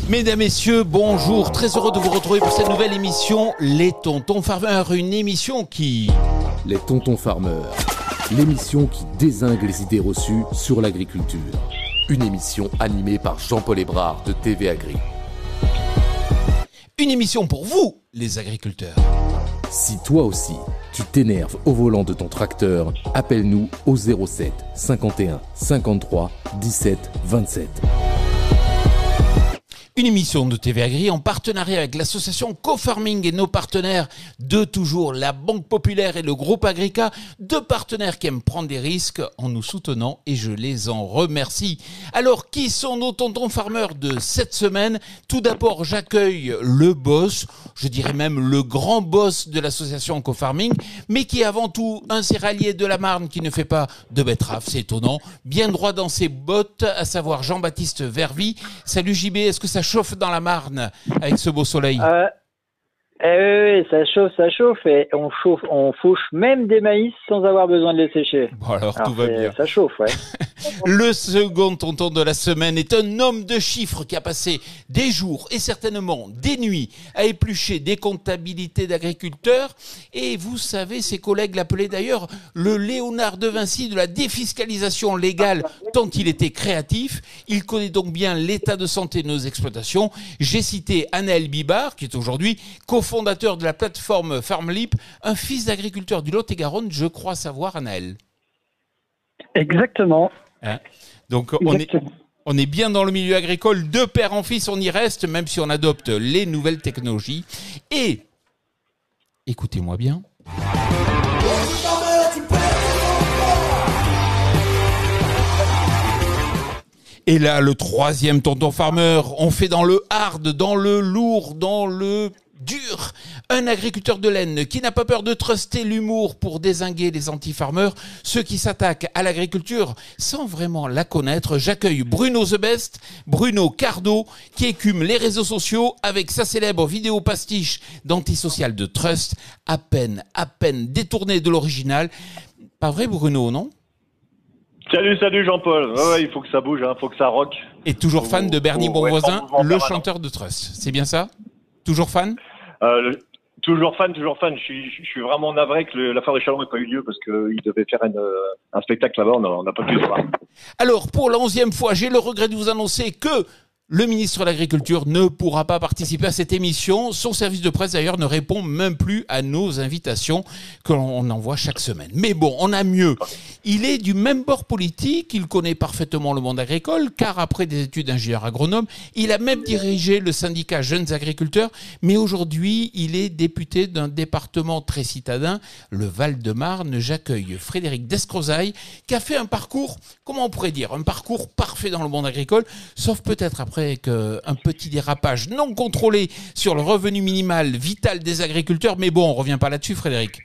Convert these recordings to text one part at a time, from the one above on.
Mesdames, Messieurs, bonjour. Très heureux de vous retrouver pour cette nouvelle émission Les Tontons Farmers. Une émission qui... Les Tontons Farmers. L'émission qui dézingue les idées reçues sur l'agriculture. Une émission animée par Jean-Paul Hébrard de TV Agri. Une émission pour vous, les agriculteurs. Si toi aussi, tu t'énerves au volant de ton tracteur, appelle-nous au 07 51 53 17 27. Une émission de TV Agri en partenariat avec l'association Co-Farming et nos partenaires de toujours, la Banque Populaire et le groupe Agrica, deux partenaires qui aiment prendre des risques en nous soutenant et je les en remercie. Alors, qui sont nos tontons farmers de cette semaine? Tout d'abord, j'accueille le boss, je dirais même le grand boss de l'association Co-Farming, mais qui est avant tout un céréalier de la Marne qui ne fait pas de betterave, c'est étonnant, bien droit dans ses bottes, à savoir Jean-Baptiste Vervy. Salut JB, est-ce que ça chauffe dans la Marne avec ce beau soleil? Oui, ça chauffe et on fauche même des maïs sans avoir besoin de les sécher. Bon alors tout va bien. Ça chauffe, ouais. Le second tonton de la semaine est un homme de chiffres qui a passé des jours et certainement des nuits à éplucher des comptabilités d'agriculteurs. Et vous savez, ses collègues l'appelaient d'ailleurs le Léonard de Vinci de la défiscalisation légale tant il était créatif. Il connaît donc bien l'état de santé de nos exploitations. J'ai cité Anaël Bibard, qui est aujourd'hui cofondateur de la plateforme FarmLip, un fils d'agriculteur du Lot-et-Garonne, je crois savoir, Anaël. Exactement. Hein, donc on est bien dans le milieu agricole, de père en fils on y reste, même si on adopte les nouvelles technologies. Et, écoutez-moi bien. Et là, le troisième tonton farmer, on fait dans le hard, dans le lourd, dans le dur. Un agriculteur de laine qui n'a pas peur de truster l'humour pour dézinguer les anti-farmers, ceux qui s'attaquent à l'agriculture sans vraiment la connaître. J'accueille Bruno The Best, Bruno Cardo, qui écume les réseaux sociaux avec sa célèbre vidéo pastiche d'antisocial de Trust, à peine détournée de l'original. Pas vrai Bruno, non? Salut Jean-Paul. Ouais, il faut que ça bouge, il faut que ça rock. Et toujours fan de Bernie Bonvoisin, le chanteur de Trust. C'est bien ça? Toujours fan? Toujours fan. Je suis vraiment navré que l'affaire des Chalons n'ait pas eu lieu parce qu'il devait faire un spectacle là-bas, on n'a pas pu le voir. Alors, pour la 11e fois, j'ai le regret de vous annoncer que le ministre de l'Agriculture ne pourra pas participer à cette émission. Son service de presse, d'ailleurs, ne répond même plus à nos invitations que l'on envoie chaque semaine. Mais bon, on a mieux. Il est du même bord politique, il connaît parfaitement le monde agricole, car après des études d'ingénieur agronome, il a même dirigé le syndicat Jeunes Agriculteurs, mais aujourd'hui, il est député d'un département très citadin, le Val-de-Marne. J'accueille Frédéric Descrozaille, qui a fait un parcours, comment on pourrait dire, un parcours parfait dans le monde agricole, sauf peut-être après qu'un petit dérapage non contrôlé sur le revenu minimal vital des agriculteurs. Mais bon, on ne revient pas là-dessus, Frédéric.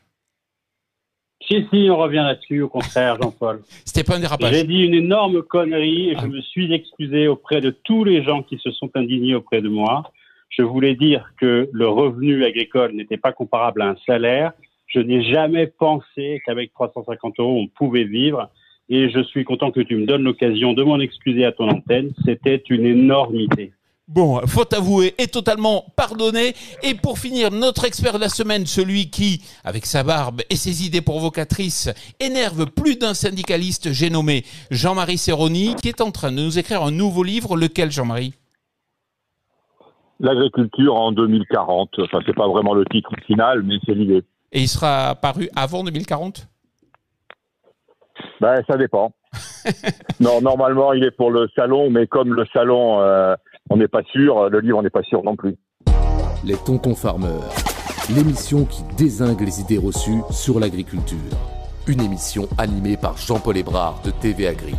Si, on revient là-dessus, au contraire, Jean-Paul. C'était pas un dérapage. J'ai dit une énorme connerie et je me suis excusé auprès de tous les gens qui se sont indignés auprès de moi. Je voulais dire que le revenu agricole n'était pas comparable à un salaire. Je n'ai jamais pensé qu'avec 350 € on pouvait vivre. Et je suis content que tu me donnes l'occasion de m'en excuser à ton antenne. C'était une énormité. Bon, faute avouée est totalement pardonnée. Et pour finir, notre expert de la semaine, celui qui, avec sa barbe et ses idées provocatrices, énerve plus d'un syndicaliste, j'ai nommé Jean-Marie Serroni, qui est en train de nous écrire un nouveau livre. Lequel, Jean-Marie? L'agriculture en 2040. Enfin, c'est pas vraiment le titre final, mais c'est l'idée. Et il sera paru avant 2040? Ben, ça dépend. Non, normalement, il est pour le salon, mais comme le salon, on n'est pas sûr, le livre, on n'est pas sûr non plus. Les Tontons Farmers. L'émission qui dézingue les idées reçues sur l'agriculture. Une émission animée par Jean-Paul Hébrard de TV Agri.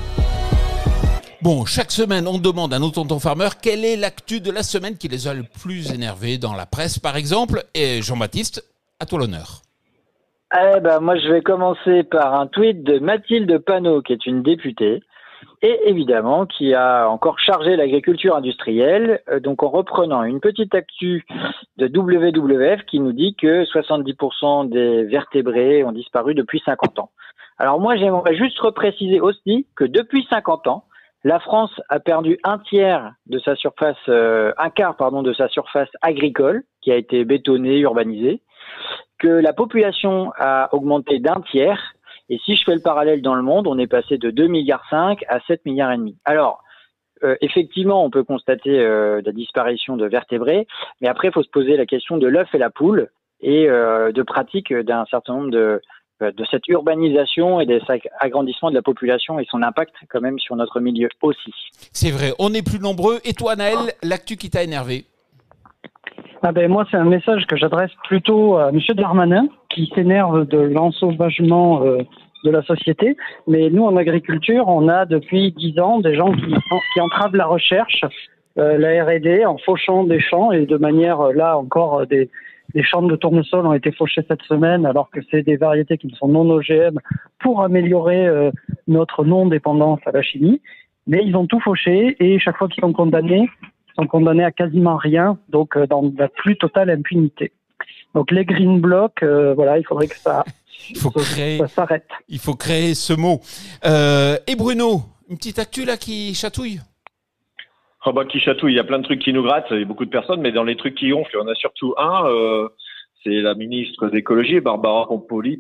Bon, chaque semaine, on demande à nos tontons farmers quelle est l'actu de la semaine qui les a le plus énervés dans la presse, par exemple. Et Jean-Baptiste, à toi l'honneur. Moi, je vais commencer par un tweet de Mathilde Panot, qui est une députée, et évidemment qui a encore chargé l'agriculture industrielle, donc en reprenant une petite actu de WWF qui nous dit que 70% des vertébrés ont disparu depuis 50 ans. Alors moi, j'aimerais juste repréciser aussi que depuis 50 ans, La France a perdu un quart de sa surface agricole, qui a été bétonnée, urbanisée, que la population a augmenté d'un tiers, et si je fais le parallèle dans le monde, on est passé de 2,5 milliards à 7,5 milliards. Alors, effectivement, on peut constater la disparition de vertébrés, mais après, il faut se poser la question de l'œuf et la poule, et de pratique d'un certain nombre de cette urbanisation et de cet agrandissement de la population et son impact quand même sur notre milieu aussi. C'est vrai, on est plus nombreux. Et toi, Naël, l'actu qui t'a énervé? Moi, c'est un message que j'adresse plutôt à M. Darmanin, qui s'énerve de l'ensauvagement de la société. Mais nous, en agriculture, on a depuis 10 ans des gens qui entravent la recherche, la R&D, en fauchant des champs et de manière, là encore, des champs de tournesol ont été fauchés cette semaine, alors que c'est des variétés qui sont non OGM pour améliorer notre non-dépendance à la chimie. Mais ils ont tout fauché et chaque fois qu'ils sont condamnés à quasiment rien, donc dans la plus totale impunité. Donc les green blocs, il faudrait que ça s'arrête. Il faut créer ce mot. Et Bruno, une petite actu là qui chatouille? Qui chatouille, il y a plein de trucs qui nous grattent, il y a beaucoup de personnes, mais dans les trucs qui gonflent, il y en a surtout un, c'est la ministre d'écologie, Barbara Pompili.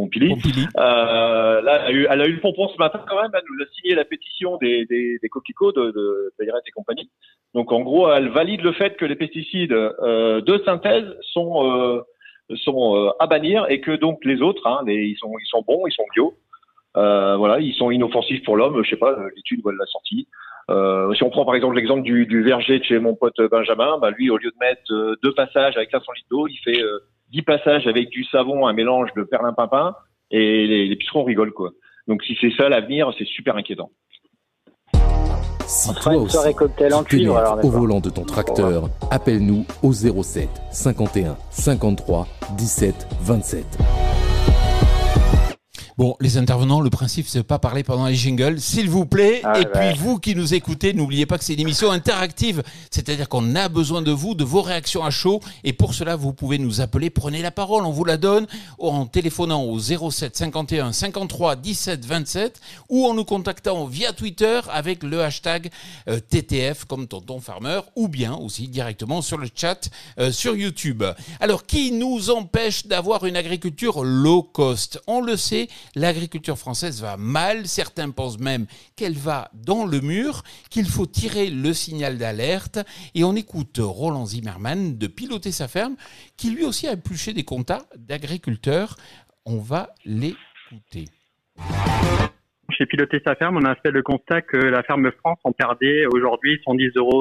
Là, elle a eu le pompon ce matin quand même, elle nous a signé la pétition des coquelicots de Bayreuth et compagnie. Donc en gros, elle valide le fait que les pesticides de synthèse sont à bannir et que donc les autres, ils sont bons, ils sont bio. Ils sont inoffensifs pour l'homme, je sais pas, l'étude où elle l'a sorti. Si on prend par exemple l'exemple du verger de chez mon pote Benjamin, lui au lieu de mettre 2 passages avec 500 litres d'eau, il fait 10 passages avec du savon, un mélange de perlimpinpin, et les pucerons rigolent quoi. Donc si c'est ça l'avenir, c'est super inquiétant. Si toi aussi tu t'énerves au volant de ton tracteur, appelle-nous au 07 51 53 17 27. Bon, les intervenants, le principe, c'est de pas parler pendant les jingles, s'il vous plaît. Puis vous qui nous écoutez, n'oubliez pas que c'est une émission interactive. C'est-à-dire qu'on a besoin de vous, de vos réactions à chaud. Et pour cela, vous pouvez nous appeler. Prenez la parole, on vous la donne en téléphonant au 07 51 53 17 27 ou en nous contactant via Twitter avec le hashtag TTF comme Tonton Farmer ou bien aussi directement sur le chat sur YouTube. Alors, qui nous empêche d'avoir une agriculture low cost? On le sait, l'agriculture française va mal, certains pensent même qu'elle va dans le mur, qu'il faut tirer le signal d'alerte. Et on écoute Roland Zimmermann de Piloter sa ferme, qui lui aussi a épluché des comptas d'agriculteurs. On va l'écouter. Chez Piloter sa ferme, on a fait le constat que la ferme France en perdait aujourd'hui 110 €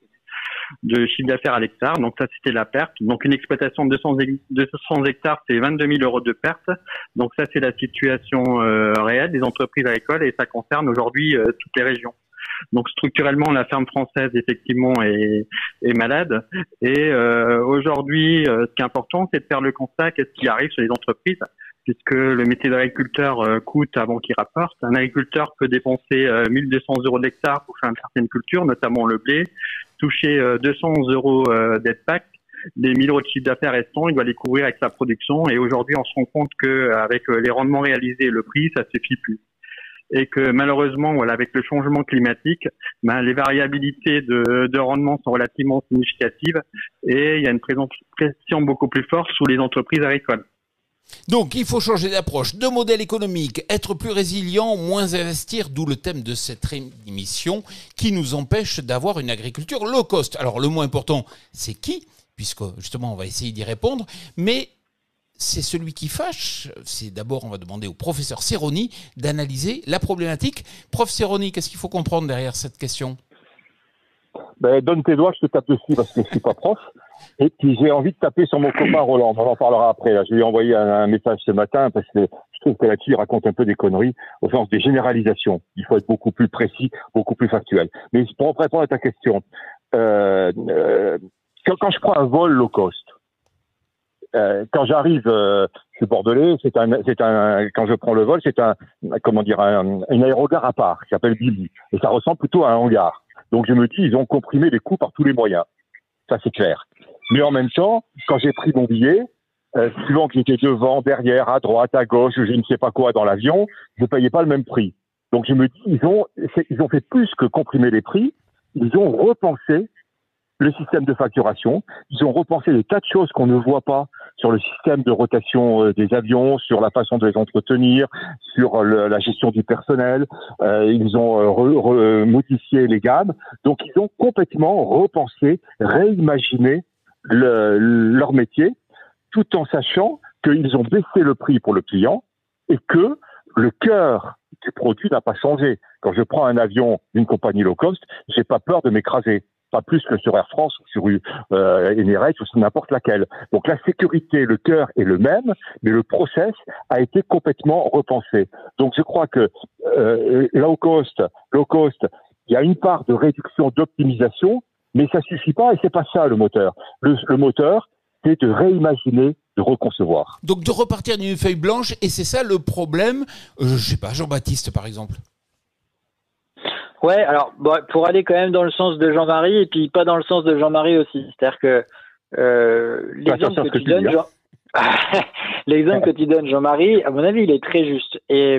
de chiffre d'affaires à l'hectare. Donc ça, c'était la perte. Donc une exploitation de 200 hectares, c'est 22 000 € de perte. Donc ça, c'est la situation réelle des entreprises agricoles et ça concerne aujourd'hui toutes les régions. Donc structurellement, la ferme française, effectivement, est malade. Et aujourd'hui, ce qui est important, c'est de faire le constat qu'est-ce qui arrive sur les entreprises, puisque le métier d'agriculteur coûte avant qu'il rapporte. Un agriculteur peut dépenser 1 200 € de l'hectare pour faire certaines cultures, notamment le blé, toucher 200 € d'aide PAC. Les 1 000 € de chiffre d'affaires restants, il doit les couvrir avec sa production. Et aujourd'hui, on se rend compte qu'avec les rendements réalisés et le prix, ça suffit plus. Et que malheureusement, avec le changement climatique, les variabilités de rendement sont relativement significatives et il y a une pression beaucoup plus forte sous les entreprises agricoles. Donc, il faut changer d'approche, de modèle économique, être plus résilient, moins investir, d'où le thème de cette émission qui nous empêche d'avoir une agriculture low cost. Alors, le mot important, c'est qui? Puisque, justement, on va essayer d'y répondre, mais c'est celui qui fâche. C'est d'abord, on va demander au professeur Serroni d'analyser la problématique. Prof Serroni, qu'est-ce qu'il faut comprendre derrière cette question? Donne tes doigts, je te tape dessus parce que je suis pas prof. Et puis j'ai envie de taper sur mon copain Roland, on en parlera après. Là. Je lui ai envoyé un message ce matin parce que je trouve que là-dessus il raconte un peu des conneries au sens des généralisations. Il faut être beaucoup plus précis, beaucoup plus factuel. Mais pour répondre à ta question, quand je prends un vol low cost, quand j'arrive, je suis bordelais, quand je prends le vol, c'est une aérogare à part qui s'appelle Billy. Et ça ressemble plutôt à un hangar. Donc je me dis, ils ont comprimé les coûts par tous les moyens. Ça, c'est clair. Mais en même temps, quand j'ai pris mon billet, suivant que j'étais devant, derrière, à droite, à gauche, je ne sais pas quoi dans l'avion, je ne payais pas le même prix. Donc je me dis, ils ont fait plus que comprimer les prix, ils ont repensé le système de facturation, ils ont repensé des tas de choses qu'on ne voit pas sur le système de rotation des avions, sur la façon de les entretenir, sur la gestion du personnel, ils ont modifié les gammes, donc ils ont complètement repensé, réimaginé leur métier, tout en sachant qu'ils ont baissé le prix pour le client et que le cœur du produit n'a pas changé. Quand je prends un avion d'une compagnie low cost, j'ai pas peur de m'écraser. Pas plus que sur Air France ou sur Emirates ou sur n'importe laquelle. Donc la sécurité, le cœur est le même, mais le process a été complètement repensé. Donc je crois que low cost, il y a une part de réduction, d'optimisation, mais ça suffit pas et c'est pas ça le moteur. Le moteur, c'est de réimaginer, de reconcevoir. Donc de repartir d'une feuille blanche, et c'est ça le problème, je sais pas, Jean-Baptiste par exemple. Ouais, alors pour aller quand même dans le sens de Jean-Marie et puis pas dans le ssens de Jean-Marie aussi. C'est-à-dire que l'exemple que tu donnes, l'exemple que tu donnes, Jean-Marie, à mon avis, il est très juste. Et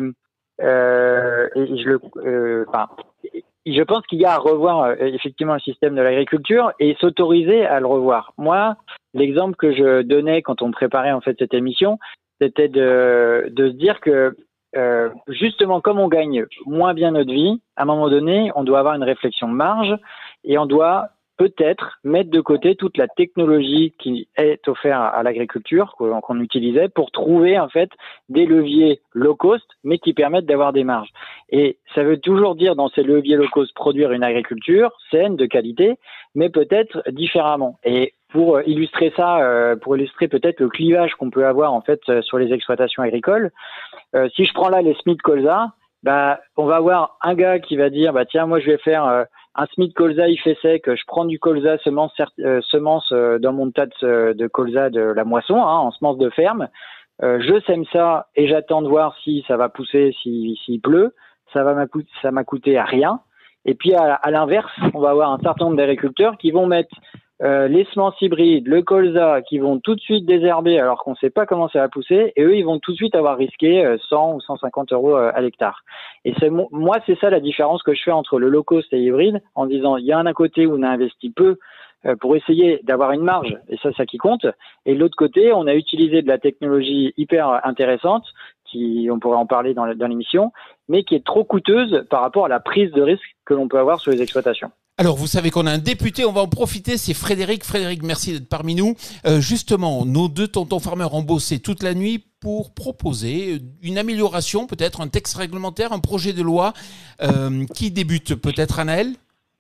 je pense qu'il y a à revoir effectivement le système de l'agriculture et s'autoriser à le revoir. Moi, l'exemple que je donnais quand on préparait en fait cette émission, c'était de se dire que justement, comme on gagne moins bien notre vie, à un moment donné, on doit avoir une réflexion de marge et on doit peut-être mettre de côté toute la technologie qui est offerte à l'agriculture, qu'on utilisait, pour trouver en fait des leviers low cost, mais qui permettent d'avoir des marges. Et ça veut toujours dire dans ces leviers low cost produire une agriculture saine, de qualité, mais peut-être différemment. Et pour illustrer ça, pour illustrer peut-être le clivage qu'on peut avoir en fait sur les exploitations agricoles, si je prends là les Smith Colza, on va avoir un gars qui va dire tiens, moi je vais faire un Smith Colza IFE sec, je prends du colza semence dans mon tas de colza de la moisson, en semence de ferme, je sème ça et j'attends de voir si ça va pousser, s'il pleut, ça m'a coûté à rien. Et puis à l'inverse, on va avoir un certain nombre d'agriculteurs qui vont mettre les semences hybrides, le colza, qui vont tout de suite désherber alors qu'on ne sait pas comment ça va pousser, et eux, ils vont tout de suite avoir risqué 100 ou 150 euros à l'hectare. Et moi, c'est ça la différence que je fais entre le low cost et hybride, en disant, il y a un côté où on a investi peu pour essayer d'avoir une marge, et ça qui compte, et de l'autre côté, on a utilisé de la technologie hyper intéressante, on pourrait en parler dans l'émission, mais qui est trop coûteuse par rapport à la prise de risque que l'on peut avoir sur les exploitations. Alors, vous savez qu'on a un député, on va en profiter, c'est Frédéric. Frédéric, merci d'être parmi nous. Justement, nos deux tontons farmers ont bossé toute la nuit pour proposer une amélioration, peut-être un texte réglementaire, un projet de loi qui débute peut-être, Anaël.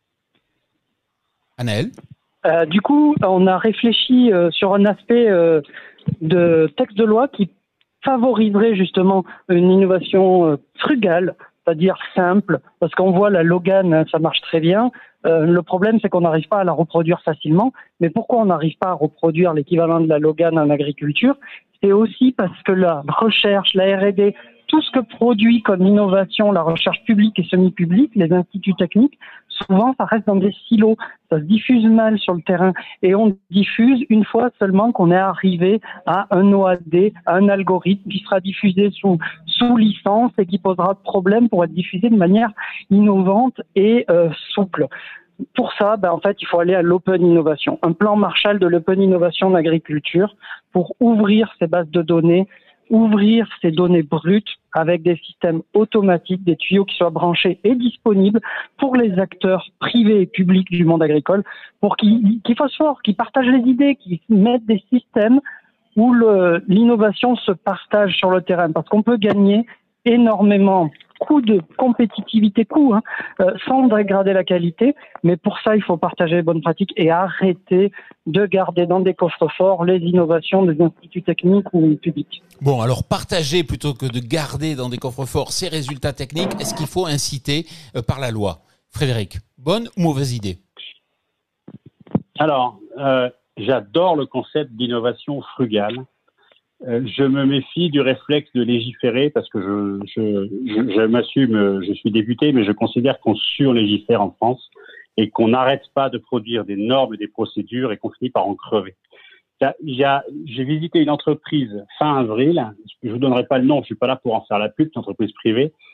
Du coup, on a réfléchi sur un aspect de texte de loi qui favoriserait justement une innovation frugale, c'est-à-dire simple, parce qu'on voit la Logan, ça marche très bien. Le problème, c'est qu'on n'arrive pas à la reproduire facilement. Mais pourquoi on n'arrive pas à reproduire l'équivalent de la Logan en agriculture? C'est aussi parce que la recherche, la R&D, tout ce que produit comme innovation la recherche publique et semi-publique, les instituts techniques, souvent ça reste dans des silos, ça se diffuse mal sur le terrain et on diffuse une fois seulement qu'on est arrivé à un OAD, à un algorithme qui sera diffusé sous licence et qui posera problème pour être diffusé de manière innovante et souple. Pour ça, en fait, il faut aller à l'open innovation, un plan Marshall de l'open innovation en agriculture pour ouvrir ces bases de données, ouvrir ces données brutes avec des systèmes automatiques, des tuyaux qui soient branchés et disponibles pour les acteurs privés et publics du monde agricole, pour qu'ils fassent fort, qu'ils partagent les idées, qu'ils mettent des systèmes où l'innovation se partage sur le terrain, parce qu'on peut gagner énormément coût de compétitivité, sans dégrader la qualité, mais pour ça, il faut partager les bonnes pratiques et arrêter de garder dans des coffres-forts les innovations des instituts techniques ou publics. Bon, alors partager plutôt que de garder dans des coffres-forts ces résultats techniques, est-ce qu'il faut inciter par la loi? Frédéric, bonne ou mauvaise idée? Alors, j'adore le concept d'innovation frugale. Je me méfie du réflexe de légiférer parce que je m'assume, je suis député, mais je considère qu'on surlégifère en France et qu'on n'arrête pas de produire des normes et des procédures et qu'on finit par en crever. J'ai visité une entreprise fin avril, je vous donnerai pas le nom, je suis pas là pour en faire la pub, c'est une entreprise privée,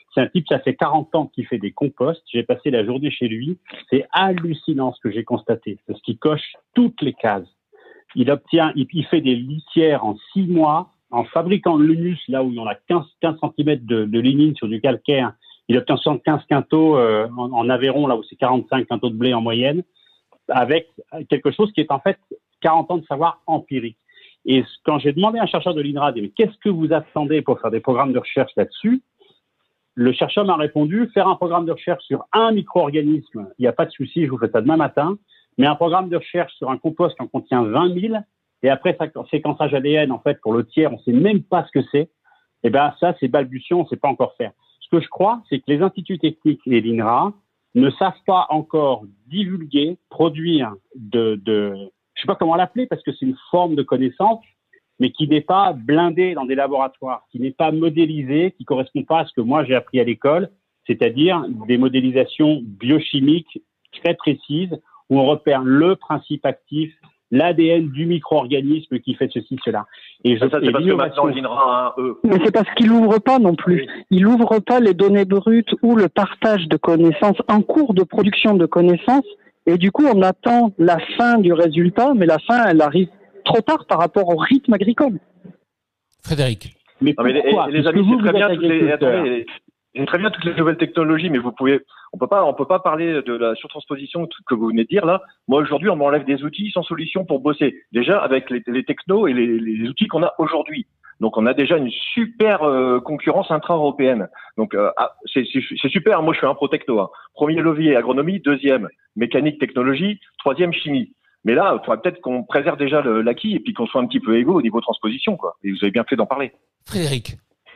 C'est un type, ça fait 40 ans qu'il fait des composts. J'ai passé la journée chez lui. C'est hallucinant ce que j'ai constaté. Parce qu'il coche toutes les cases. Il fait des litières en 6 mois, en fabriquant de l'humus, là où il y en a 15 cm de lignine sur du calcaire. Il obtient 75 quintaux en Aveyron, là où c'est 45 quintaux de blé en moyenne, avec quelque chose qui est en fait 40 ans de savoir empirique. Et quand j'ai demandé à un chercheur de l'INRA, mais qu'est-ce que vous attendez pour faire des programmes de recherche là-dessus? Le chercheur m'a répondu, faire un programme de recherche sur un micro-organisme, il n'y a pas de souci, je vous fais ça demain matin. Mais un programme de recherche sur un compost qui en contient 20 000, et après séquençage ADN, en fait, pour le tiers, on ne sait même pas ce que c'est. Eh ben, ça, c'est balbutiant, on ne sait pas encore faire. Ce que je crois, c'est que les instituts techniques et l'INRA ne savent pas encore divulguer, produire je sais pas comment l'appeler, parce que c'est une forme de connaissance, mais qui n'est pas blindée dans des laboratoires, qui n'est pas modélisée, qui correspond pas à ce que moi j'ai appris à l'école, c'est-à-dire des modélisations biochimiques très précises, où on repère le principe actif, l'ADN du micro-organisme qui fait ceci, cela. Et ça, c'est parce que maintenant l'INRA, Mais c'est parce qu'il n'ouvre pas non plus. Il n'ouvre pas les données brutes ou le partage de connaissances en cours de production de connaissances. Et du coup, on attend la fin du résultat, mais la fin, elle arrive trop tard par rapport au rythme agricole. Frédéric. Mais les amis, c'est très bien j'ai très bien toutes les nouvelles technologies, mais on peut pas parler de la surtransposition que vous venez de dire là. Moi aujourd'hui, on m'enlève des outils sans solution pour bosser. Déjà avec les technos et les outils qu'on a aujourd'hui. Donc on a déjà une super concurrence intra-européenne. Donc c'est super. Moi je suis un pro techno. Hein. Premier levier agronomie, deuxième mécanique technologie, troisième chimie. Mais là, il faudrait peut-être qu'on préserve déjà l'acquis et puis qu'on soit un petit peu égaux au niveau transposition, quoi. Et vous avez bien fait d'en parler. Frédéric.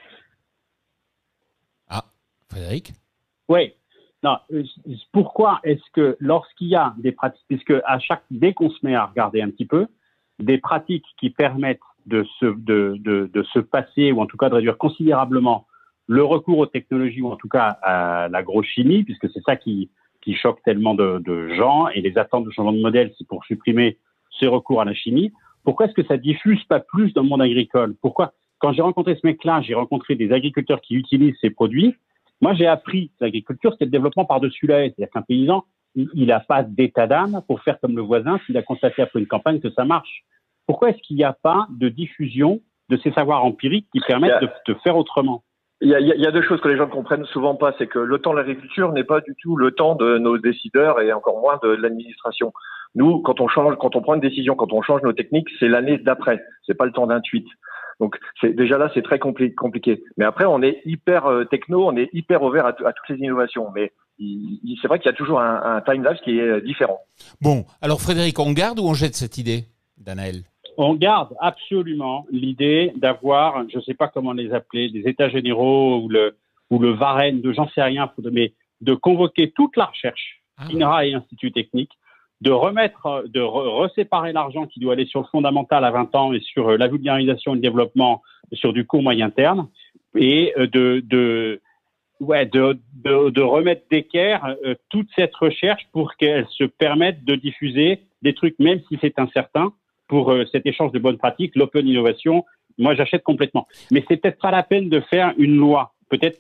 Frédéric? Oui. Non. Pourquoi est-ce que lorsqu'il y a des pratiques, puisque dès qu'on se met à regarder un petit peu, des pratiques qui permettent de se passer ou en tout cas de réduire considérablement le recours aux technologies ou en tout cas à l'agrochimie, puisque c'est ça qui choque tellement de gens et les attentes de changement de modèle, c'est pour supprimer ces recours à la chimie. Pourquoi est-ce que ça diffuse pas plus dans le monde agricole? Pourquoi? Quand j'ai rencontré ce mec-là, j'ai rencontré des agriculteurs qui utilisent ces produits. Moi, j'ai appris que l'agriculture, c'est le développement par-dessus la haie. C'est-à-dire qu'un paysan, il n'a pas d'état d'âme pour faire comme le voisin s'il a constaté après une campagne que ça marche. Pourquoi est-ce qu'il n'y a pas de diffusion de ces savoirs empiriques qui permettent de faire autrement? Il y a deux choses que les gens ne comprennent souvent pas. C'est que le temps de l'agriculture n'est pas du tout le temps de nos décideurs et encore moins de l'administration. Nous, quand on prend une décision, quand on change nos techniques, c'est l'année d'après. C'est pas le temps d'un tweet. Donc déjà là, c'est très compliqué. Mais après, on est hyper techno, on est hyper ouvert à toutes les innovations. Mais c'est vrai qu'il y a toujours un time-lapse qui est différent. Bon, alors Frédéric, on garde ou on jette cette idée, Danaël? On garde absolument l'idée d'avoir, je ne sais pas comment les appeler, des états généraux ou le Varenne, j'en sais rien, mais de convoquer toute la recherche, INRA et Institut technique, de reséparer l'argent qui doit aller sur le fondamental à 20 ans et sur la vulgarisation et le développement sur du court moyen terme, et de remettre d'équerre toute cette recherche pour qu'elle se permette de diffuser des trucs, même si c'est incertain, pour cet échange de bonnes pratiques, l'open innovation. Moi, j'achète complètement. Mais c'est peut-être pas la peine de faire une loi. Peut-être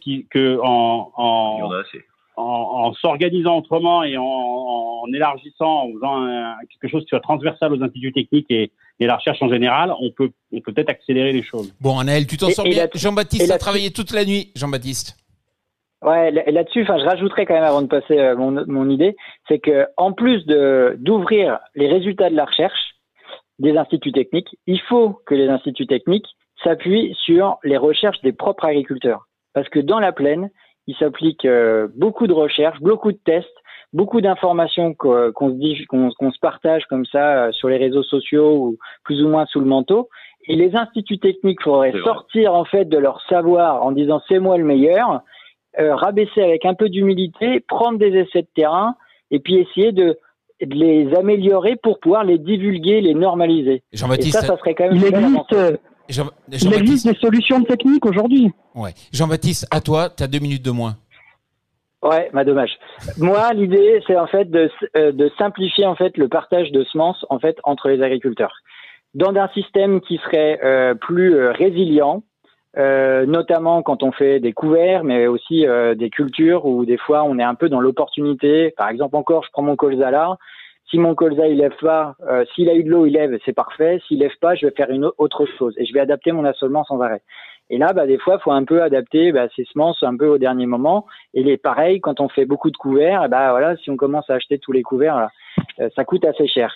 en s'organisant autrement et en élargissant, en faisant quelque chose qui soit transversal aux instituts techniques et la recherche en général, on peut peut-être accélérer les choses. Bon, Anaël, tu t'en sors bien. Jean-Baptiste a travaillé toute la nuit. Jean-Baptiste. Ouais, là-dessus, je rajouterais quand même avant de passer mon idée, c'est que en plus d'ouvrir les résultats de la recherche des instituts techniques, il faut que les instituts techniques s'appuient sur les recherches des propres agriculteurs. Parce que dans la plaine, il s'applique beaucoup de recherches, beaucoup de tests, beaucoup d'informations qu'on se partage comme ça sur les réseaux sociaux ou plus ou moins sous le manteau. Et les instituts techniques faudrait sortir en fait de leur savoir en disant c'est moi le meilleur, rabaisser avec un peu d'humilité, prendre des essais de terrain et puis essayer de les améliorer pour pouvoir les divulguer, les normaliser. Jean-Baptiste, et ça serait quand même il existe des solutions techniques aujourd'hui. Ouais. Jean-Baptiste, à toi, tu as 2 minutes de moins. Ouais, dommage. Moi, l'idée, c'est en fait de simplifier en fait le partage de semences en fait entre les agriculteurs. Dans un système qui serait plus résilient, notamment quand on fait des couverts, mais aussi des cultures où des fois on est un peu dans l'opportunité. Par exemple, encore, je prends mon colza là. Si mon colza il lève pas, s'il a eu de l'eau, il lève, c'est parfait. S'il lève pas, je vais faire une autre chose et je vais adapter mon assolement sans arrêt. Et là, des fois, faut un peu adapter ces semences un peu au dernier moment. Et pareil, quand on fait beaucoup de couverts, voilà, si on commence à acheter tous les couverts, ça coûte assez cher.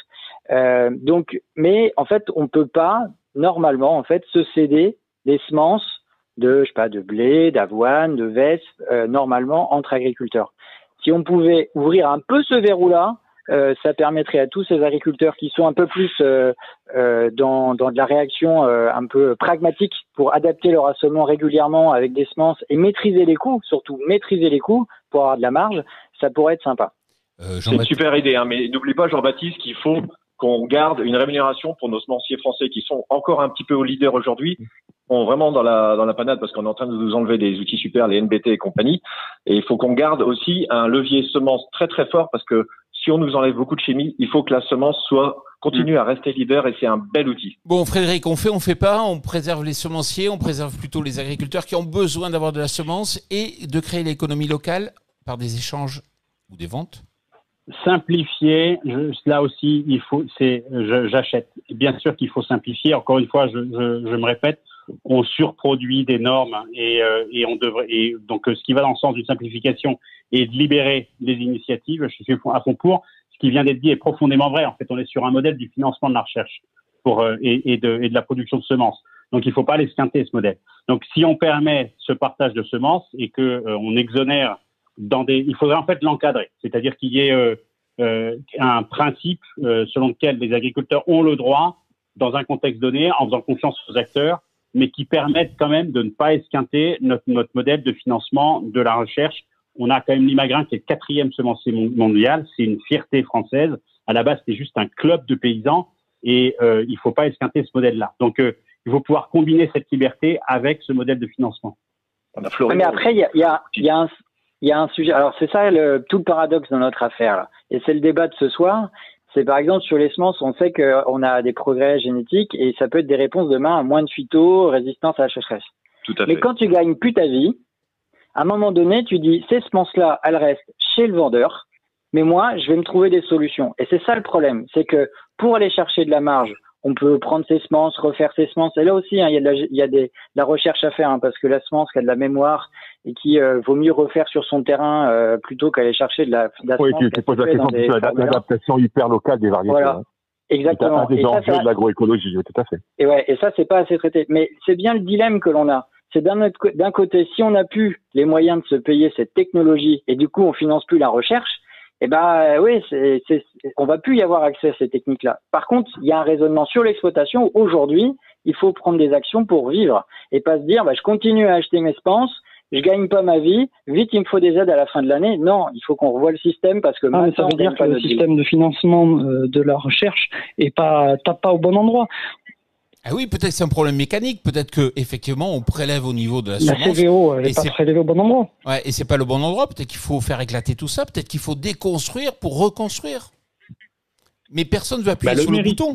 Mais en fait, on peut pas normalement se céder des semences de blé, d'avoine, de vestes, normalement entre agriculteurs. Si on pouvait ouvrir un peu ce verrou-là, ça permettrait à tous ces agriculteurs qui sont un peu plus dans de la réaction un peu pragmatique pour adapter leur assolement régulièrement avec des semences et maîtriser les coûts, surtout maîtriser les coûts pour avoir de la marge, ça pourrait être sympa. C'est une super idée, mais n'oublie pas, Jean-Baptiste, qu'il faut qu'on garde une rémunération pour nos semenciers français qui sont encore un petit peu au leader aujourd'hui, sont vraiment dans la panade parce qu'on est en train de nous enlever des outils super, les NBT et compagnie. Et il faut qu'on garde aussi un levier semence très très fort parce que si on nous enlève beaucoup de chimie, il faut que la semence continue à rester leader et c'est un bel outil. Bon, Frédéric, on fait pas, on préserve les semenciers, on préserve plutôt les agriculteurs qui ont besoin d'avoir de la semence et de créer l'économie locale par des échanges ou des ventes. Simplifier, là aussi, j'achète. Bien sûr qu'il faut simplifier. Encore une fois, je me répète, on surproduit des normes donc ce qui va dans le sens d'une simplification et de libérer des initiatives, je suis à fond pour. Ce qui vient d'être dit est profondément vrai. En fait, on est sur un modèle du financement de la recherche et de la production de semences. Donc, il ne faut pas l'esquinter ce modèle. Donc, si on permet ce partage de semences et que on exonère il faudrait en fait l'encadrer, c'est-à-dire qu'il y ait un principe selon lequel les agriculteurs ont le droit, dans un contexte donné, en faisant confiance aux acteurs, mais qui permettent quand même de ne pas esquinter notre modèle de financement de la recherche. On a quand même l'Imagrin qui est le 4e semencier mondial, c'est une fierté française. À la base, c'était juste un club de paysans et il ne faut pas esquinter ce modèle-là. Donc, il faut pouvoir combiner cette liberté avec ce modèle de financement. Mais après, il y a un sujet. Alors, c'est ça tout le paradoxe dans notre affaire, là. Et c'est le débat de ce soir. C'est par exemple sur les semences, on sait qu'on a des progrès génétiques et ça peut être des réponses demain à moins de phyto, résistance à la sécheresse. Tout à fait. Mais quand tu gagnes plus ta vie, à un moment donné, tu dis ces semences-là, elles restent chez le vendeur, mais moi, je vais me trouver des solutions. Et c'est ça le problème, c'est que pour aller chercher de la marge, on peut prendre ses semences, refaire ses semences. Et là aussi, il y a de la recherche à faire, parce que la semence qui a de la mémoire et qui vaut mieux refaire sur son terrain plutôt qu'aller chercher de la oui, tu poses la question de l'adaptation hyper locale des variétés. Voilà. Exactement. C'est un des enjeux de l'agroécologie, tout à fait. Et ça, c'est pas assez traité. Mais c'est bien le dilemme que l'on a. C'est d'un côté, si on n'a plus les moyens de se payer cette technologie et du coup, on finance plus la recherche, oui, on va plus y avoir accès à ces techniques-là. Par contre, il y a un raisonnement sur l'exploitation où aujourd'hui, il faut prendre des actions pour vivre et pas se dire, je continue à acheter mes semences, je gagne pas ma vie, vite il me faut des aides à la fin de l'année. Non, il faut qu'on revoie le système parce que ça veut dire que le système de financement de la recherche tape pas au bon endroit. Ah oui, peut-être que c'est un problème mécanique, peut-être que effectivement on prélève au niveau de la semence. La CVO, elle n'est pas prélevée au bon endroit. Ouais, et c'est pas le bon endroit, peut-être qu'il faut faire éclater tout ça, peut-être qu'il faut déconstruire pour reconstruire. Mais personne ne veut appuyer sur le bouton.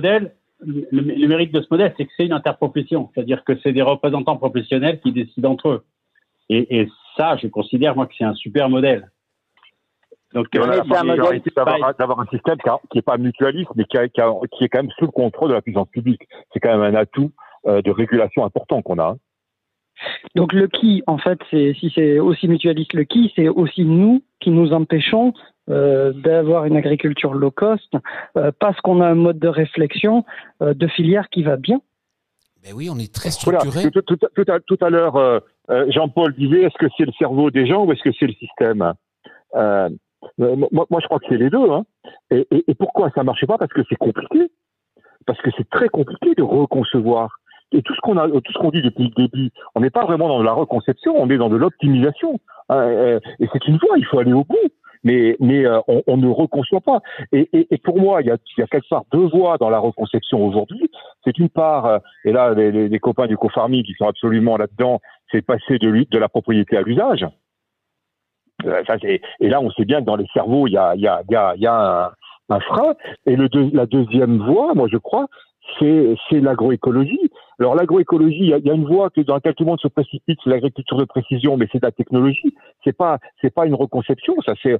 Le mérite de ce modèle, c'est que c'est une interprofession, c'est-à-dire que c'est des représentants professionnels qui décident entre eux. Et ça, je considère moi que c'est un super modèle. Donc, d'avoir un système qui n'est pas mutualiste, mais qui est quand même sous le contrôle de la puissance publique. C'est quand même un atout de régulation important qu'on a. Donc le qui, en fait, si c'est aussi mutualiste, le qui, c'est aussi nous qui nous empêchons d'avoir une agriculture low cost parce qu'on a un mode de réflexion de filière qui va bien. Ben oui, on est très structuré. Voilà. Tout à l'heure, Jean-Paul disait, est-ce que c'est le cerveau des gens ou est-ce que c'est le système moi, je crois que c'est les deux. Hein. Et pourquoi ça ne marche pas? Parce que c'est compliqué. Parce que c'est très compliqué de reconcevoir. Et tout ce qu'on dit depuis le début, on n'est pas vraiment dans la reconception, on est dans de l'optimisation. Et c'est une voie, il faut aller au bout. Mais on ne reconçoit pas. Et pour moi, il y a quelque part deux voies dans la reconception aujourd'hui. C'est une part, et là, les copains du co-farming qui sont absolument là-dedans, c'est passer de la propriété à l'usage. Et là, on sait bien que dans les cerveaux, il y a un frein. Et la deuxième voie, moi, je crois, c'est l'agroécologie. Alors l'agroécologie, il y a une voie dans laquelle tout le monde se précipite, c'est l'agriculture de précision, mais c'est de la technologie. C'est pas une reconception, ça c'est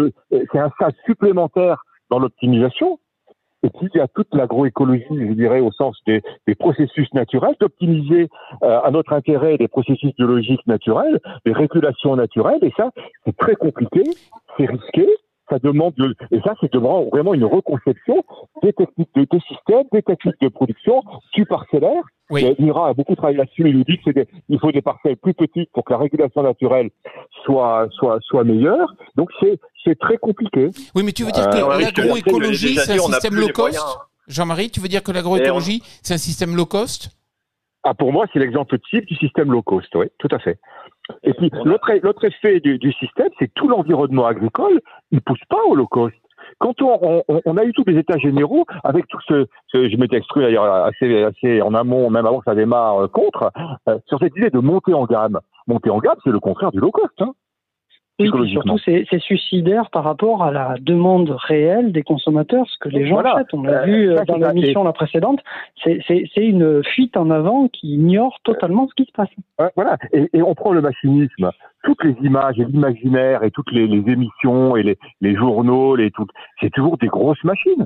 un stade supplémentaire dans l'optimisation. Et puis il y a toute l'agroécologie, je dirais, au sens des processus naturels, d'optimiser à notre intérêt des processus biologiques naturels, des régulations naturelles, et ça c'est très compliqué, c'est risqué. Ça demande vraiment une reconception des techniques de système, des techniques de production parcellaire. Oui. Mira a beaucoup travaillé là-dessus. Il nous dit qu'il faut des parcelles plus petites pour que la régulation naturelle soit meilleure. Donc c'est très compliqué. Oui, mais tu veux dire que l'agroécologie, c'est un système low cost? Jean-Marie, tu veux dire que l'agroécologie, c'est un système low cost? Ah, pour moi, c'est l'exemple type du système low cost, oui, tout à fait. Et puis, l'autre effet du système, c'est que tout l'environnement agricole, il pousse pas au low cost. Quand on a eu tous les états généraux, avec tout je m'étais exprimé d'ailleurs assez en amont, même avant que ça démarre, sur cette idée de monter en gamme. Monter en gamme, c'est le contraire du low cost, hein. Oui, puis surtout, c'est suicidaire par rapport à la demande réelle des consommateurs, ce que les gens achètent. On l'a vu dans l'émission la précédente. C'est une fuite en avant qui ignore totalement ce qui se passe. Voilà. Et on prend le machinisme. Toutes les images et l'imaginaire et toutes les émissions et les journaux, c'est toujours des grosses machines.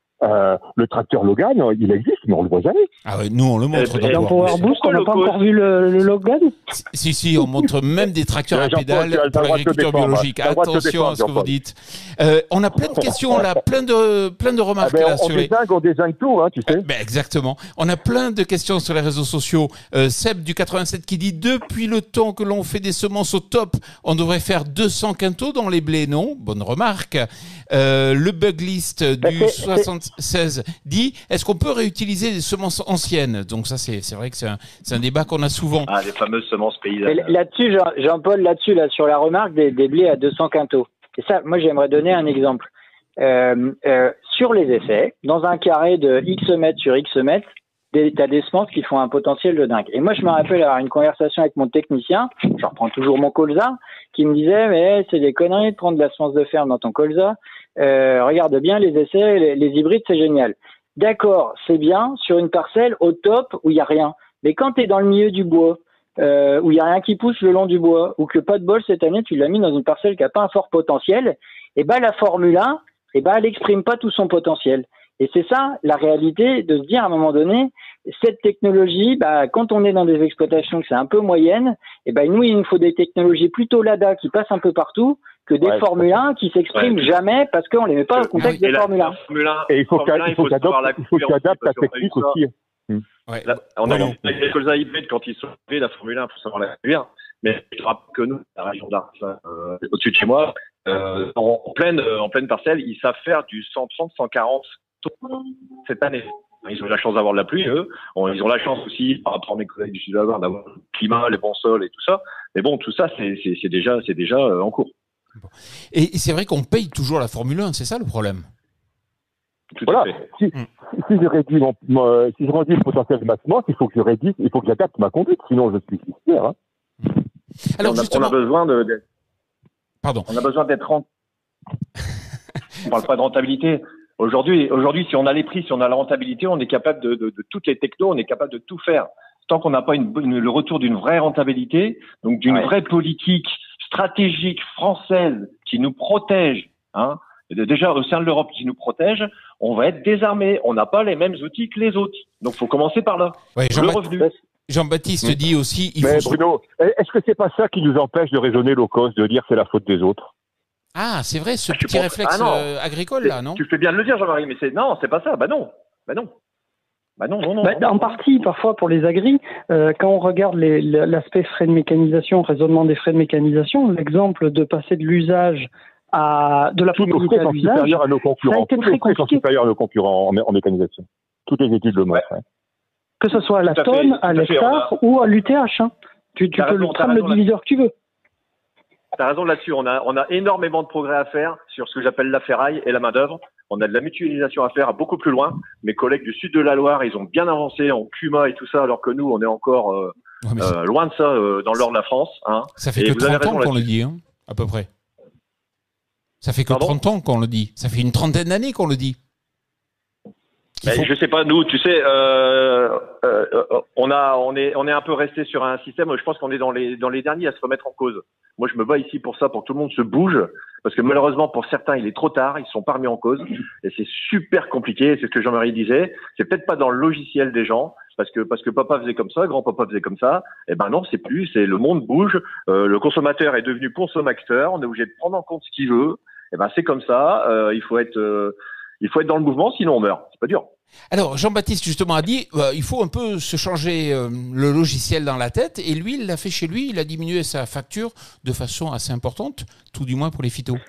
Le tracteur Logan, il existe, mais on le voit jamais. Ah ouais, nous on le montre. Dans Power Boost, on n'a pas encore vu le Logan. Si, on montre même des tracteurs à pédales pour l'agriculture biologique. Attention à ce que vous dites. On a plein de questions là, plein de remarques là sur on dézingue tout, hein, tu sais. Exactement. On a plein de questions sur les réseaux sociaux. Seb du 87 qui dit: depuis le temps que l'on fait des semences au top, on devrait faire 200 quintaux dans les blés, non? Bonne remarque. Le Buglist du 76 dit: est-ce qu'on peut réutiliser des semences anciennes? Donc ça, c'est vrai que c'est un débat qu'on a souvent. Ah, les fameuses semences paysannes. Là-dessus, Jean-Paul, là, sur la remarque des blés à 200 quintaux. Et ça, moi, j'aimerais donner un exemple. Sur les essais, dans un carré de X mètres sur X mètres, t'as des semences qui font un potentiel de dingue. Et moi, je me rappelle avoir une conversation avec mon technicien, je reprends toujours mon colza, qui me disait: mais c'est des conneries de prendre de la semence de ferme dans ton colza. Regarde bien les essais, les hybrides, c'est génial. D'accord, c'est bien sur une parcelle au top où il y a rien. Mais quand tu es dans le milieu du bois, où il y a rien qui pousse le long du bois, ou que pas de bol cette année, tu l'as mis dans une parcelle qui a pas un fort potentiel, et ben la Formule 1, elle exprime pas tout son potentiel. Et c'est ça la réalité, de se dire à un moment donné, cette technologie, quand on est dans des exploitations que c'est un peu moyennes, nous, il nous faut des technologies plutôt Lada qui passent un peu partout, que des Formule 1 qui s'expriment jamais parce qu'on les met pas au contexte des Formule 1. Et il faut qu'il adapte la technique aussi. On a les colza hybrides quand ils sont arrivés, la Formule 1, il faut savoir la conduire. Mais je rappelle que nous, la région d'Arles, au-dessus de chez moi, en pleine parcelle, ils savent faire du 130, 140 cette année. Ils ont eu la chance d'avoir de la pluie, eux. Ils ont la chance aussi, par rapport à mes collègues du Sud-Ouest, d'avoir le climat, les bons sols et tout ça. Mais bon, tout ça, c'est déjà en cours. Et c'est vrai qu'on paye toujours la Formule 1, c'est ça le problème? Tout à fait. Si je réduis le potentiel de ma semence, il faut que j'adapte ma conduite, sinon je suis fier. Hein. Alors on a besoin Pardon. On a besoin d'être rentable. On parle pas de rentabilité. Aujourd'hui, si on a les prix, si on a la rentabilité, on est capable de toutes les technos, on est capable de tout faire. Tant qu'on n'a pas le retour d'une vraie rentabilité, donc d'une vraie politique stratégique française qui nous protège, hein, déjà au sein de l'Europe qui nous protège, on va être désarmé. On n'a pas les mêmes outils que les autres. Donc, faut commencer par là. Ouais, le revenu. Jean-Baptiste dit aussi... Bruno, est-ce que c'est pas ça qui nous empêche de raisonner low cost, de dire c'est la faute des autres? Ah, c'est vrai, ce petit réflexe agricole, là, non? Tu fais bien de le dire, Jean-Marie, mais c'est pas ça. Non. En partie, parfois, pour les agris, quand on regarde l'aspect frais de mécanisation, raisonnement des frais de mécanisation, l'exemple de passer de l'usage de la publicité à l'usage, supérieur à nos concurrents. Ça a été très compliqué. Supérieur à nos concurrents en mécanisation. Toutes les études le montrent. Ouais. Que ce soit à la tonne, à l'hectare ou à l'UTH. Hein. Tu peux prendre le diviseur que tu veux. T'as raison là-dessus. On a énormément de progrès à faire sur ce que j'appelle la ferraille et la main-d'œuvre. On a de la mutualisation à faire beaucoup plus loin. Mes collègues du sud de la Loire, ils ont bien avancé en CUMA et tout ça, alors que nous, on est encore loin de ça dans le nord de la France. Hein. Ça fait que 30 ans qu'on le dit, hein, à peu près. Ça fait que 30 ans qu'on le dit. Ça fait une trentaine d'années qu'on le dit. Je sais pas, nous, tu sais, on est un peu resté sur un système. Je pense qu'on est dans les derniers à se remettre en cause. Moi, je me bats ici pour ça, pour que tout le monde se bouge, parce que malheureusement, pour certains, il est trop tard, ils sont pas remis en cause, et c'est super compliqué. C'est ce que Jean-Marie disait. C'est peut-être pas dans le logiciel des gens, parce que papa faisait comme ça, grand-papa faisait comme ça. Eh ben non, c'est plus. C'est le monde bouge. Le consommateur est devenu consommateur. On est obligé de prendre en compte ce qu'il veut. Eh ben c'est comme ça. Il faut être dans le mouvement, sinon on meurt. C'est pas dur. Alors, Jean-Baptiste, justement, a dit il faut un peu se changer le logiciel dans la tête. Et lui, il l'a fait chez lui. Il a diminué sa facture de façon assez importante, tout du moins pour les phytos.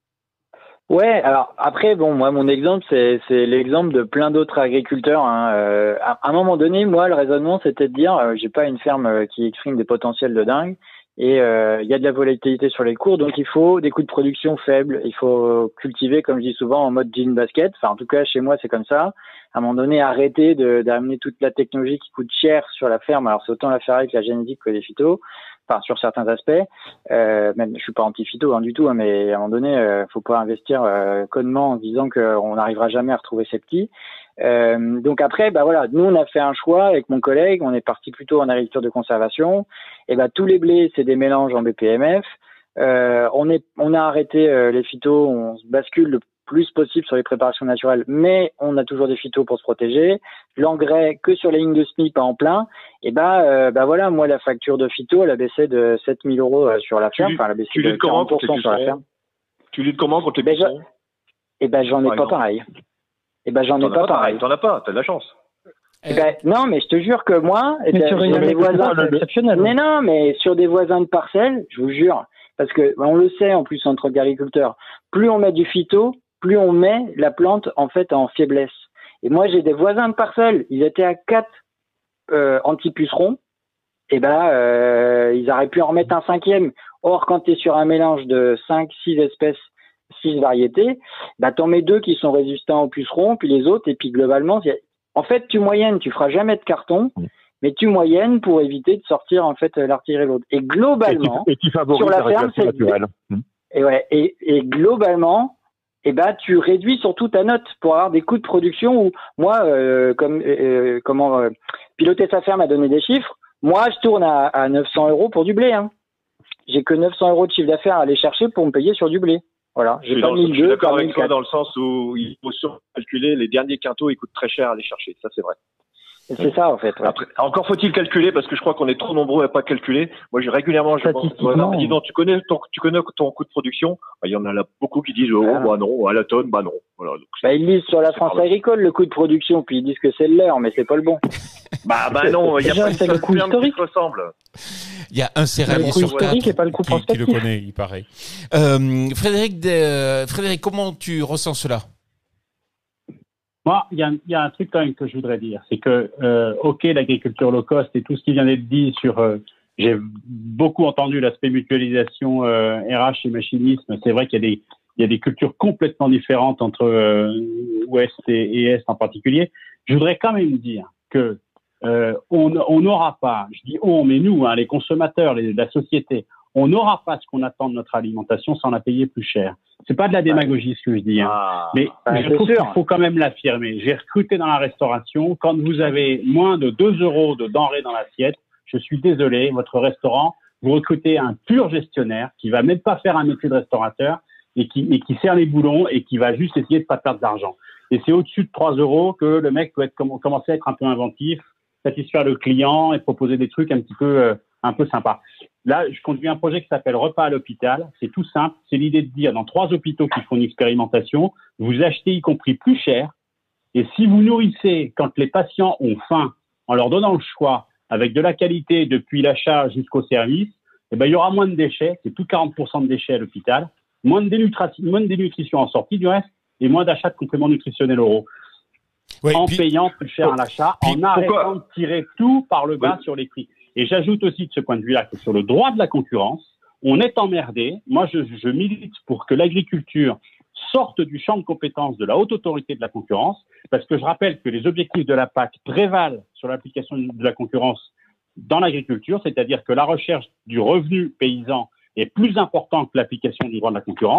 Ouais, alors après, bon, moi, mon exemple, c'est l'exemple de plein d'autres agriculteurs. Hein. À un moment donné, moi, le raisonnement, c'était de dire j'ai pas une ferme qui exprime des potentiels de dingue. Et il y a de la volatilité sur les cours, donc il faut des coûts de production faibles. Il faut cultiver, comme je dis souvent, en mode jean basket. Enfin, en tout cas, chez moi, c'est comme ça. À un moment donné, arrêter d'amener toute la technologie qui coûte cher sur la ferme. Alors, c'est autant la faire avec la génétique que les phytos, enfin, sur certains aspects. Même, je suis pas anti-phyto du tout, hein, mais à un moment donné, faut pas investir connement en disant qu'on n'arrivera jamais à retrouver ses petits. Donc après, bah voilà, nous on a fait un choix avec mon collègue, on est parti plutôt en agriculture de conservation. Et bah tous les blés, c'est des mélanges en BPMF. On a arrêté les phytos, on se bascule le plus possible sur les préparations naturelles, mais on a toujours des phytos pour se protéger. L'engrais que sur les lignes de SMI, pas en plein. Et bah voilà, moi la facture de phyto, elle a baissé de 7 000 euros sur la ferme, enfin elle a baissé de 40% sur la ferme. Tu luttes comment contre les pucerons? Et ben j'en ai pas pareil. Et ben j'en ai pas pareil. T'en as pas, t'as de la chance. Non, mais je te jure que moi, sur des voisins, c'est exceptionnel. Mais non, mais sur des voisins de parcelles, je vous jure, parce que on le sait en plus entre agriculteurs, plus on met du phyto, plus on met la plante en fait en faiblesse. Et moi, j'ai des voisins de parcelles, ils étaient à 4 anti-pucerons, et ils auraient pu en remettre un 5e. Or, quand tu es sur un mélange de 5-6 espèces, 6 variétés, t'en mets 2 qui sont résistants aux pucerons, puis les autres, et puis globalement, en fait, tu moyennes, tu feras jamais de carton, mais tu moyennes pour éviter de sortir en fait l'artillerie lourde. Et globalement, et tu sur la ferme, c'est naturel. Et globalement, tu réduis surtout ta note pour avoir des coûts de production où moi, piloter sa ferme a donné des chiffres. Moi, je tourne à 900 euros pour du blé. Hein. J'ai que 900 euros de chiffre d'affaires à aller chercher pour me payer sur du blé. Voilà, je suis d'accord avec toi dans le sens où il faut surcalculer les derniers quintaux, ils coûtent très cher à aller chercher, ça c'est vrai. C'est ça en fait. Ouais. Après, encore faut-il calculer parce que je crois qu'on est trop nombreux à pas calculer. Moi, régulièrement, je pense dis donc, tu connais ton coût de production. Il y en a là beaucoup qui disent bah non, à la tonne, bah non. Voilà. Donc, ils lisent sur la France agricole le coût de production, puis ils disent que c'est le leur, mais c'est pas le bon. Bah non, il y a pas une seule ferme qui se ressemble. Il y a un céréalier sur 4 qui le connaît, il paraît. Frédéric, comment tu ressens cela? Moi, il y a un truc quand même que je voudrais dire, c'est que ok, l'agriculture low cost et tout ce qui vient d'être dit sur, j'ai beaucoup entendu l'aspect mutualisation RH et machinisme. C'est vrai qu'il y a des cultures complètement différentes entre Ouest et Est en particulier. Je voudrais quand même dire que on n'aura pas, je dis on, mais nous, les consommateurs, la société, on n'aura pas ce qu'on attend de notre alimentation sans la payer plus cher. C'est pas de la démagogie ce que je dis, mais je trouve qu'il faut quand même l'affirmer. J'ai recruté dans la restauration. Quand vous avez moins de 2 euros de denrées dans l'assiette, je suis désolé, votre restaurant, vous recrutez un pur gestionnaire qui va même pas faire un métier de restaurateur et qui serre les boulons et qui va juste essayer de pas perdre d'argent. Et c'est au-dessus de 3 euros que le mec peut commencer à être un peu inventif, satisfaire le client et proposer des trucs un peu sympas. Là, je conduis un projet qui s'appelle Repas à l'hôpital. C'est tout simple. C'est l'idée de dire, dans 3 hôpitaux qui font une expérimentation, vous achetez y compris plus cher. Et si vous nourrissez quand les patients ont faim, en leur donnant le choix, avec de la qualité depuis l'achat jusqu'au service, il y aura moins de déchets. C'est plus 40% de déchets à l'hôpital. Moins de dénutrition en sortie du reste et moins d'achats de compléments nutritionnels oraux. Oui, payant plus cher à l'achat, en arrêtant de tirer tout par le bas sur les prix. Et j'ajoute aussi de ce point de vue-là que sur le droit de la concurrence, on est emmerdé. Moi, je milite pour que l'agriculture sorte du champ de compétences de la haute autorité de la concurrence, parce que je rappelle que les objectifs de la PAC prévalent sur l'application de la concurrence dans l'agriculture, c'est-à-dire que la recherche du revenu paysan est plus importante que l'application du droit de la concurrence.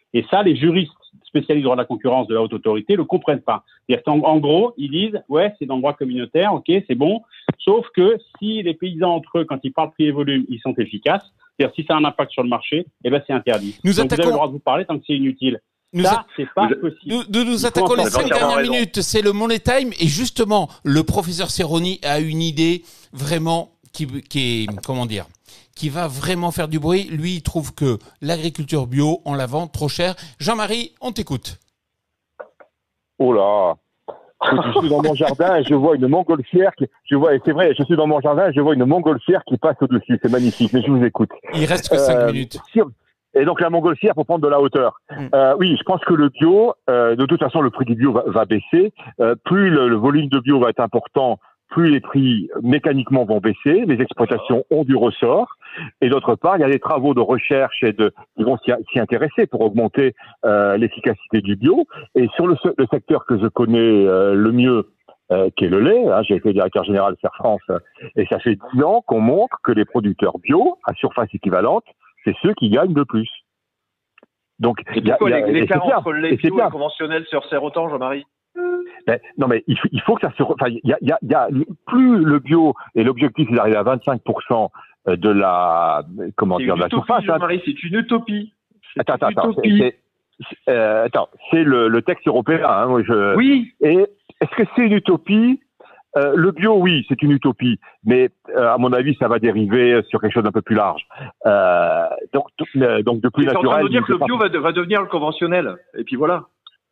Et ça, les juristes spécialistes dans la concurrence de la haute autorité le comprennent pas. C'est-à-dire qu'en gros, ils disent, ouais, c'est dans le droit communautaire, ok, c'est bon. Sauf que si les paysans entre eux, quand ils parlent prix et volume, ils sont efficaces, c'est-à-dire si ça a un impact sur le marché, eh ben c'est interdit. Donc vous avez le droit de vous parler tant que c'est inutile. C'est pas possible. Nous attaquons les 5 dernières minutes. C'est le Money Time. Et justement, le professeur Serroni a une idée vraiment qui est, comment dire, qui va vraiment faire du bruit. Lui, il trouve que l'agriculture bio, on la vend trop cher. Jean-Marie, on t'écoute. Oh là, je suis dans mon jardin et je vois une montgolfière c'est vrai, je suis dans mon jardin et je vois une montgolfière qui passe au-dessus. C'est magnifique, mais je vous écoute. Il reste que 5 minutes. Et donc la montgolfière pour prendre de la hauteur. Oui, je pense que le bio, de toute façon, le prix du bio va baisser. Plus le volume de bio va être important, plus les prix mécaniquement vont baisser. Les exploitations ont du ressort. Et d'autre part, il y a des travaux de recherche qui vont s'y intéresser pour augmenter l'efficacité du bio. Et sur le secteur que je connais le mieux, qui est le lait, j'ai été directeur général Faire France, et ça fait 10 ans qu'on montre que les producteurs bio, à surface équivalente, c'est ceux qui gagnent le plus. Donc, l'écart entre le lait bio et le conventionnel se resserre autant, Jean-Marie? Non, mais il faut que ça se... Enfin, plus le bio, et l'objectif, il arrive à 25% de la... Comment dire, de la surface. Jean-Marie, c'est une utopie. Attends, c'est le texte européen. Oui. Et est-ce que c'est une utopie? Le bio, oui, c'est une utopie, mais à mon avis, ça va dériver sur quelque chose d'un peu plus large. Donc de plus naturel. Tu es en train de dire que le bio va devenir le conventionnel, et puis voilà.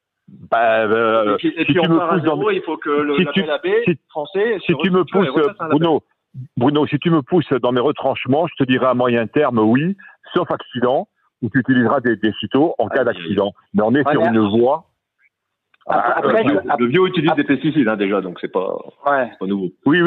Et puis on part à zéro, il faut que le label AB français... Si tu me pousses, Bruno, si tu me pousses dans mes retranchements, je te dirai à moyen terme, oui, sauf accident, où tu utiliseras des phytos en cas d'accident. Mais on est sur une voie... Après, le bio utilise des pesticides déjà, donc c'est pas nouveau. Oui.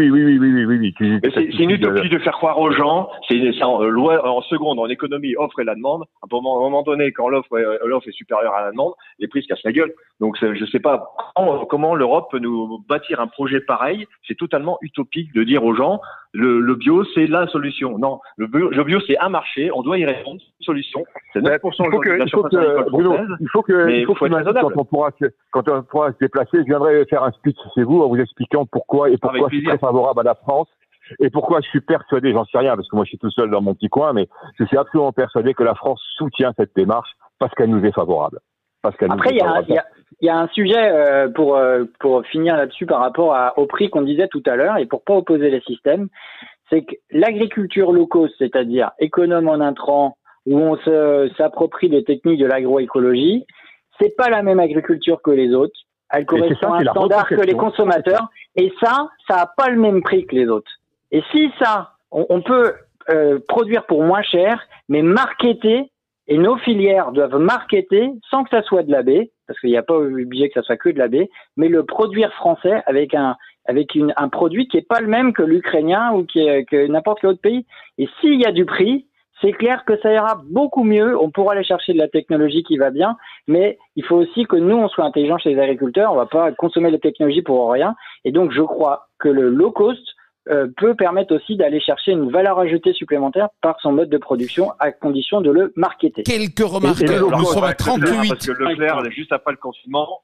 Mais c'est une utopie de faire croire aux gens. C'est loi en seconde en économie, offre et la demande. À un moment donné, quand l'offre est supérieure à la demande, les prix se cassent la gueule. Donc je sais pas comment l'Europe peut nous bâtir un projet pareil. C'est totalement utopique de dire aux gens le bio c'est la solution. Non, le bio c'est un marché. On doit y répondre. Solution. C'est 9% de la surface agricole française. Il faut que quand on pourra se déplacer, je viendrai faire un speech chez vous en vous expliquant pourquoi je suis très favorable à la France et pourquoi je suis persuadé, j'en sais rien parce que moi je suis tout seul dans mon petit coin, mais je suis absolument persuadé que la France soutient cette démarche parce qu'elle nous est favorable. Après, il y a un sujet pour finir là-dessus par rapport au prix qu'on disait tout à l'heure et pour pas opposer les systèmes, c'est que l'agriculture low cost, c'est-à-dire économe en intrants, où on s'approprie les techniques de l'agroécologie, c'est pas la même agriculture que les autres. Elle correspond à un standard que les consommateurs. Et ça a pas le même prix que les autres. Et si on peut produire pour moins cher, mais marketer, et nos filières doivent marketer sans que ça soit de l'AB, parce qu'il n'y a pas obligé que ça soit que de l'AB, mais le produire français avec un produit qui est pas le même que l'ukrainien ou que n'importe quel autre pays. Et s'il y a du prix, c'est clair que ça ira beaucoup mieux. On pourra aller chercher de la technologie qui va bien, mais il faut aussi que nous, on soit intelligents chez les agriculteurs. On va pas consommer la technologie pour rien. Et donc, je crois que le low cost peut permettre aussi d'aller chercher une valeur ajoutée supplémentaire par son mode de production à condition de le marketer. Quelques remarques. Nous sommes à 38. Parce que Leclerc, juste après le confinement,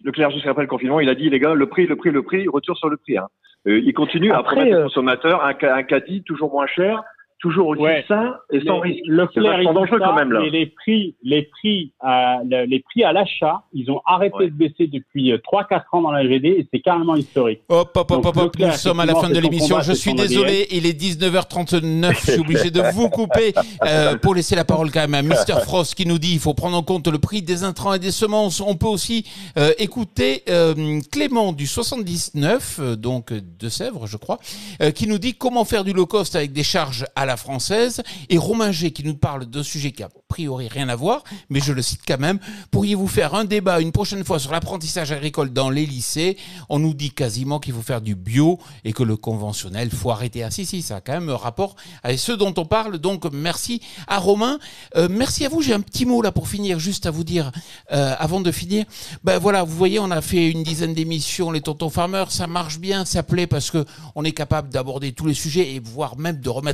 il a dit, les gars, le prix, retour sur le prix. Il continue à promettre aux consommateurs un caddie toujours moins cher, toujours aussi sain et sans risque. C'est vachement dangereux quand même là. Et les prix à l'achat, ils ont arrêté de baisser depuis 3-4 ans dans la GD et c'est carrément historique. Hop, nous sommes à la fin de l'émission. Je suis désolé, il est 19h39. Je suis obligé de vous couper pour laisser la parole quand même à Mister Frost qui nous dit il faut prendre en compte le prix des intrants et des semences. On peut aussi écouter Clément du 79, donc de Sèvres, je crois, qui nous dit comment faire du low cost avec des charges à la française, et Romain G qui nous parle d'un sujet qui a priori rien à voir, mais je le cite quand même. Pourriez-vous faire un débat une prochaine fois sur l'apprentissage agricole dans les lycées? On nous dit quasiment qu'il faut faire du bio et que le conventionnel, faut arrêter. Ah si, ça a quand même un rapport avec ce dont on parle. Donc merci à Romain. Merci à vous. J'ai un petit mot là pour finir, juste à vous dire avant de finir. Voilà, vous voyez, on a fait une dizaine d'émissions, les Tontons Farmers, ça marche bien, ça plaît parce que on est capable d'aborder tous les sujets et voire même de remettre en cause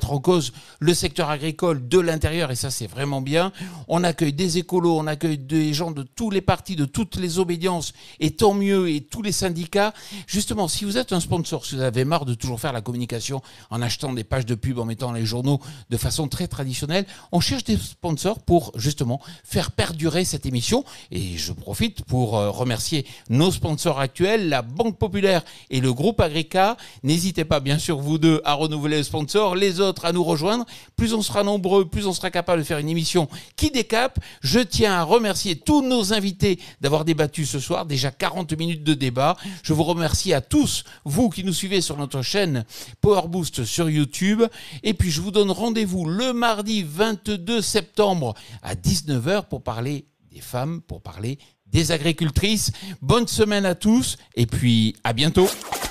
propose le secteur agricole de l'intérieur, et ça c'est vraiment bien. On accueille des écolos, on accueille des gens de tous les partis, de toutes les obédiences, et tant mieux, et tous les syndicats. Justement, si vous êtes un sponsor, si vous avez marre de toujours faire la communication en achetant des pages de pub, en mettant les journaux de façon très traditionnelle, on cherche des sponsors pour justement faire perdurer cette émission. Et je profite pour remercier nos sponsors actuels, la Banque Populaire et le groupe Agrica. N'hésitez pas, bien sûr, vous deux, à renouveler le sponsor, les autres à nous rejoindre. Plus on sera nombreux, plus on sera capable de faire une émission qui décape. Je tiens à remercier tous nos invités d'avoir débattu ce soir, déjà 40 minutes de débat. Je vous remercie à tous, vous qui nous suivez sur notre chaîne Power Boost sur YouTube. Et puis je vous donne rendez-vous le mardi 22 septembre à 19h pour parler des femmes, pour parler des agricultrices. Bonne semaine à tous et puis à bientôt.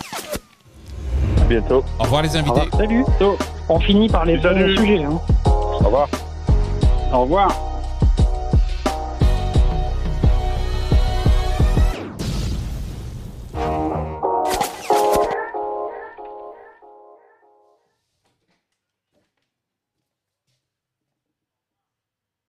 À bientôt. Au revoir les invités. Salut. On finit par les derniers sujets. Hein. Au revoir. Au revoir.